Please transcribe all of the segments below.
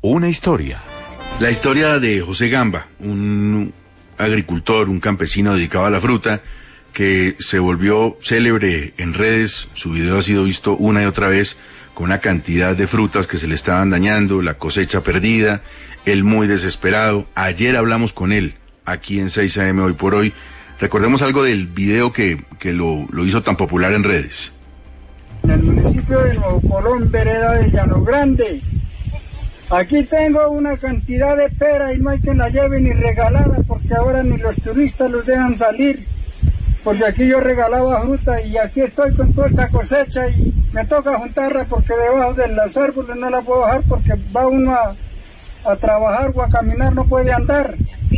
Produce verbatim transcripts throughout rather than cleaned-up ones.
Una historia. La historia de José Gamba, un agricultor, un campesino dedicado a la fruta, que se volvió célebre en redes. Su video ha sido visto una y otra vez, con una cantidad de frutas que se le estaban dañando, la cosecha perdida, él muy desesperado. Ayer hablamos con él, aquí en seis A M Hoy por Hoy. Recordemos algo del video que, que lo, lo hizo tan popular en redes. En el municipio de Nuevo Colón, vereda de Llano Grande. Aquí tengo una cantidad de pera y no hay quien la lleve ni regalada, porque ahora ni los turistas los dejan salir, porque aquí yo regalaba fruta y aquí estoy con toda esta cosecha y me toca juntarla porque debajo de los árboles no la puedo dejar, porque va uno a, a trabajar o a caminar, no puede andar.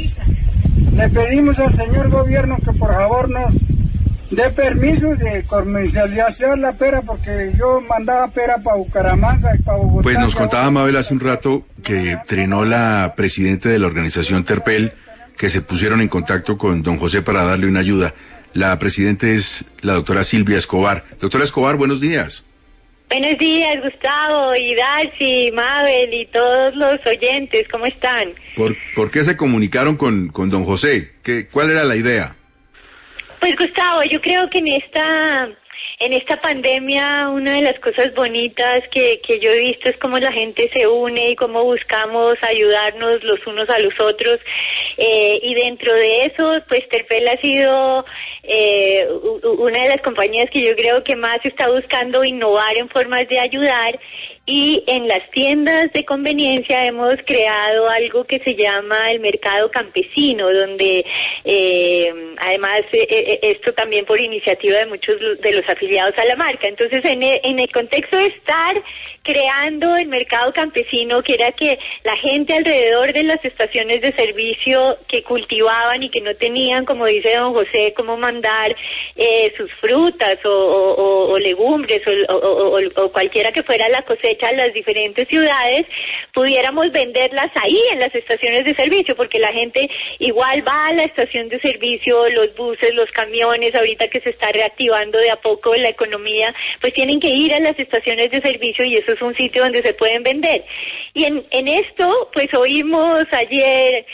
Le pedimos al señor gobierno que por favor nos dé permiso de comercializar la pera, porque yo mandaba pera para Bucaramanga y para Bogotá. Pues nos contaba Mabel hace un rato que trinó la presidenta de la organización Terpel, que se pusieron en contacto con don José para darle una ayuda. La presidenta es la doctora Silvia Escobar. Doctora Escobar, buenos días. Buenos días, Gustavo, y Darcy, Mabel y todos los oyentes, ¿cómo están? ¿Por, por qué se comunicaron con, con don José? ¿Qué, ¿Cuál era la idea? Pues Gustavo, yo creo que en esta en esta pandemia una de las cosas bonitas que, que yo he visto es cómo la gente se une y cómo buscamos ayudarnos los unos a los otros, eh, y dentro de eso pues Terpel ha sido eh, una de las compañías que yo creo que más está buscando innovar en formas de ayudar. Y en las tiendas de conveniencia hemos creado algo que se llama el mercado campesino, donde eh, además eh, esto también por iniciativa de muchos de los afiliados a la marca. Entonces en el, en el contexto de estar creando el mercado campesino, que era que la gente alrededor de las estaciones de servicio que cultivaban y que no tenían, como dice don José, cómo mandar eh, sus frutas o, o, o legumbres o, o, o, o cualquiera que fuera la cosecha a las diferentes ciudades, pudiéramos venderlas ahí en las estaciones de servicio, porque la gente igual va a la estación de servicio, los buses, los camiones, ahorita que se está reactivando de a poco la economía, pues tienen que ir a las estaciones de servicio y eso es un sitio donde se pueden vender. Y en, en esto, pues oímos ayer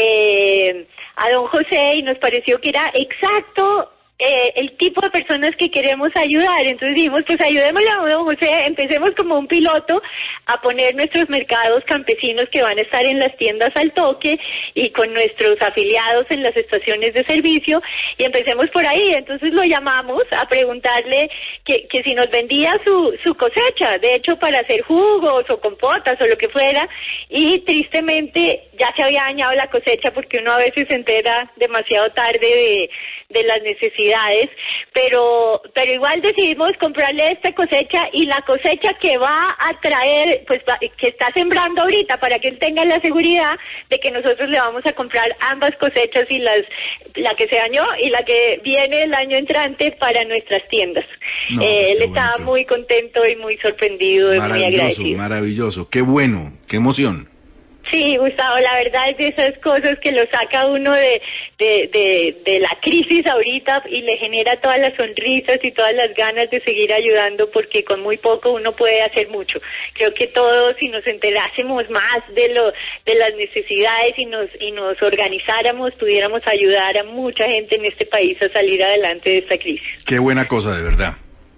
eh, a don José y nos pareció que era exacto Eh, el tipo de personas que queremos ayudar. Entonces dijimos, pues ayudémosle a don José, empecemos como un piloto a poner nuestros mercados campesinos que van a estar en las tiendas al toque y con nuestros afiliados en las estaciones de servicio, y empecemos por ahí. Entonces lo llamamos a preguntarle que, que si nos vendía su, su cosecha, de hecho para hacer jugos o compotas o lo que fuera, y tristemente ya se había dañado la cosecha, porque uno a veces se entera demasiado tarde de, de las necesidades, pero pero igual decidimos comprarle esta cosecha, y la cosecha que va a traer, pues va, que está sembrando ahorita, para que él tenga la seguridad de que nosotros le vamos a comprar ambas cosechas, y las la que se dañó y la que viene el año entrante para nuestras tiendas. No, eh, él estaba muy contento y muy sorprendido y muy agradecido. Maravilloso, qué bueno, qué emoción. Sí, Gustavo, la verdad es de esas cosas que lo saca uno de, de, de, de la crisis ahorita y le genera todas las sonrisas y todas las ganas de seguir ayudando, porque con muy poco uno puede hacer mucho. Creo que todos, si nos enterásemos más de lo de las necesidades y nos y nos organizáramos, pudiéramos ayudar a mucha gente en este país a salir adelante de esta crisis. Qué buena cosa, de verdad.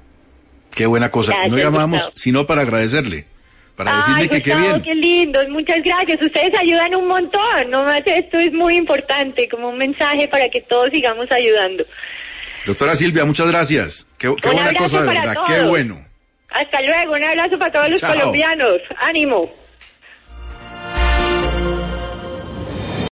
Qué buena cosa. Gracias, no llamamos Gustavo, sino para agradecerle. Para decirle Ay, que Gustavo, qué bien. Qué lindo, muchas gracias. Ustedes ayudan un montón, ¿no? Esto es muy importante, como un mensaje para que todos sigamos ayudando. Doctora Silvia, muchas gracias. Qué, qué buena cosa, de verdad, todos. Qué bueno. Hasta luego, un abrazo para todos los Chao. colombianos. Ánimo.